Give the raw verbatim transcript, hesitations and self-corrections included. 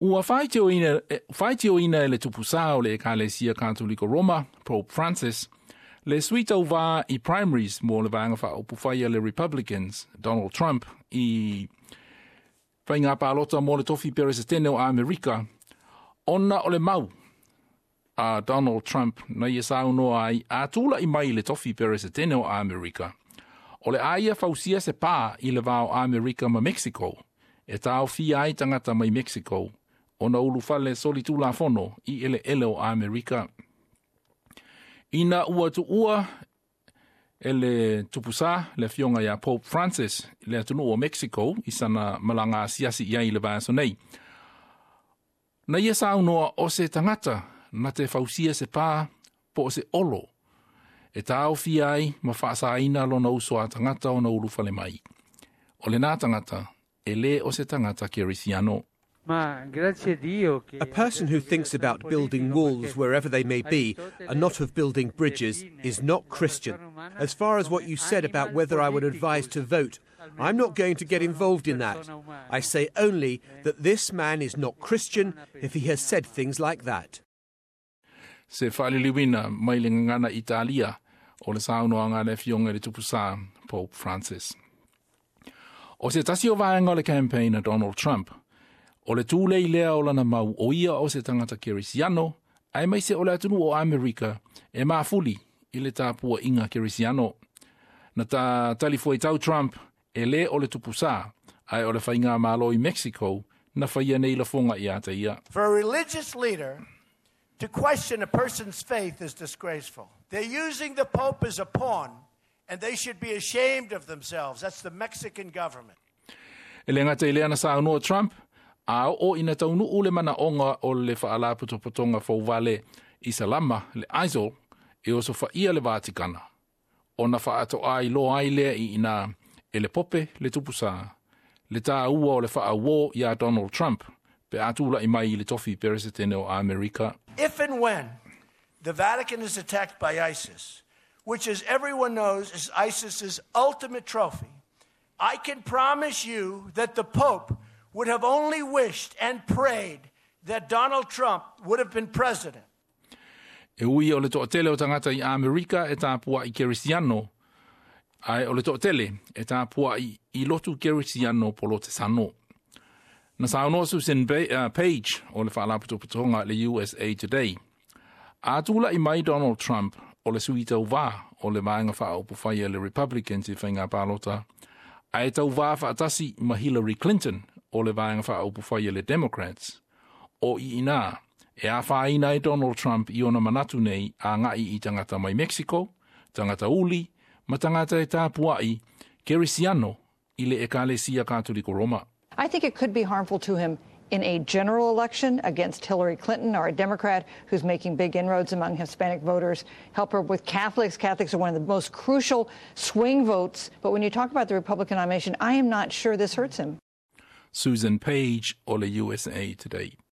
Ua whaitio ina, whaitio ina le tupusao le Ekalesia Katoliko Roma, Pope Francis, le suita uva i primaries mo le vanga wha o pufaya le Republicans, Donald Trump, i whainga pālota mo le tofi peresetene o Amerika, ona o le mau a Donald Trump na ia sau noa ai a tula i mai le tofi peresetene o Amerika. O le aia fausia se pā i le vao Amerika ma Mexico, e tau fi ai tangata mai Mexico, o na ulu fale soli tula fono i ele ele o Amerika. Ina ua tu ua ele tupusa le fionga ya Pope Francis le atunu o Mexico i sana malanga siasi iai le vaso nei. Na ia sau noa o se tangata na te fausia se pā po se olo. E tau fi ai ma whaasa ina lo na uso a tangata o na ulu fale mai. O le nā tangata e le o se tangata Kerisiano. A person who thinks about building walls wherever they may be and not of building bridges is not Christian. As far as what you said about whether I would advise to vote, I'm not going to get involved in that. I say only that this man is not Christian if he has said things like that. Se whaliliwina mai le ngana Italia o le saunoa ngā le fionga le tupusa Pope Francis. O se tasi o vaenga le campaign a Donald Trump, o le tūlei lea o lana mau o ia o se tangata Kerisiano, ai mai se o le atunu o Amerika e maafuli i le tāpua inga Kerisiano. Na tā talifua i tau Trump e le o le tupusa, ai o le whainga malo i Mexico, na whaia nei la fonga i ata ia. For a religious leader to question a person's faith is disgraceful. They're using the Pope as a pawn, and they should be ashamed of themselves. That's the Mexican government. E le ngata i lea na sa anua Trump, a o ina taunu ule mana onga o le whaala putopotonga whauwale i Salama, le Aizol, e oso whaia le Vatikana. O na whaato ai lo ai lea i ina e le pope le tupusa, le tā ua o le wha wo ia Donald Trump, pe atula i mai le tofi peresetene o Amerika. If and when the Vatican is attacked by ISIS, which as everyone knows is ISIS's ultimate trophy, I can promise you that the Pope would have only wished and prayed that Donald Trump would have been president. E ui o le to'atele o tangata i Amerika e tāpua i Kerisiano, ai o le to'atele e tāpua i, i lotu Kerisiano polo te sano. Na saunoa Susan uh, Page o le whaalaputoputonga le U S A Today. A tūla i mai Donald Trump o le suita uva o le maenga whaopu whaia le Republicans i whainga pālota. A e tau wā whaatasi ma Hillary Clinton o le vaenga whaopu whaia le Democrats. O i ina, e a whaina e Donald Trump i ona manatu nei a ngai i tangata mai Mexico, tangata uli, ma tangata e tāpuai, Kerisiano i le Ekalesia Katoliko Roma. I think it could be harmful to him in a general election against Hillary Clinton or a Democrat who's making big inroads among Hispanic voters, help her with Catholics. Catholics are one of the most crucial swing votes. But when you talk about the Republican nomination, I am not sure this hurts him. Susan Page o le U S A Today.